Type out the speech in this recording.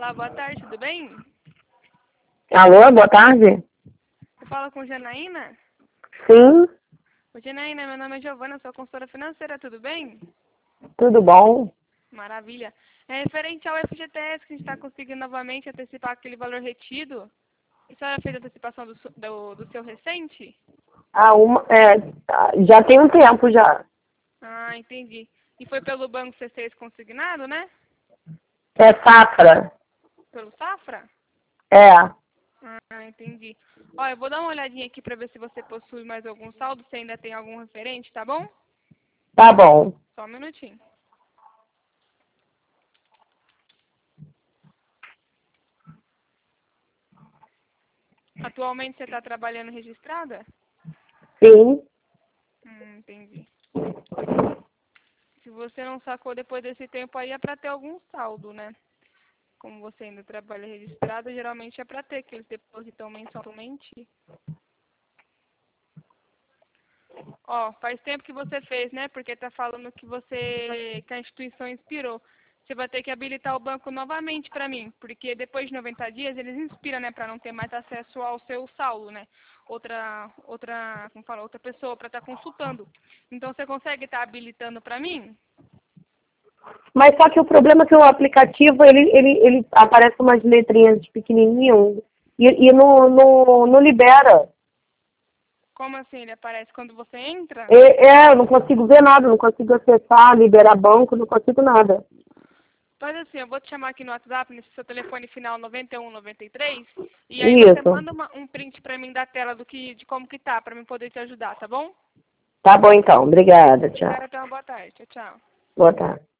Olá, boa tarde, tudo bem? Alô, boa tarde? Você fala com Janaína? Sim, Oi, Janaína, meu nome é Giovana, sou consultora financeira, tudo bem? tudo bom? Maravilha. É referente ao FGTS, que a gente está conseguindo novamente antecipar aquele valor retido. A senhora fez a antecipação do seu recente? Já tem um tempo já. Ah, entendi. E foi pelo Banco C6 consignado, né? É safra? Pelo Safra? É, Ah, entendi. Olha, eu vou dar uma olhadinha aqui para ver se você possui mais algum saldo, se ainda tem algum referente, tá bom? tá bom. Só um minutinho. Atualmente você está trabalhando registrada? Sim, Entendi. Se você não sacou depois desse tempo aí, é para ter algum saldo, né? Como você ainda trabalha registrada, geralmente é para ter, que eles depositam mensalmente. Ó, faz tempo que você fez, né? Porque tá falando que a instituição expirou. Você vai ter que habilitar o banco novamente para mim, porque depois de 90 dias eles expiram, né, para não ter mais acesso ao seu saldo, né? Como fala, outra pessoa para estar consultando. Então você consegue estar habilitando para mim? mas só que o problema é que o aplicativo, ele aparece umas letrinhas pequenininhas e não libera. Como assim ele aparece quando você entra? Eu não consigo ver nada, não consigo acessar, liberar banco, não consigo nada. Faz assim, eu vou te chamar aqui no WhatsApp, nesse seu telefone final 9193, e aí você Isso, manda um print pra mim da tela de como que tá, pra mim poder te ajudar, tá bom? tá bom então, obrigada, tchau. Obrigada, então, boa tarde. Tchau, tchau. Boa tarde.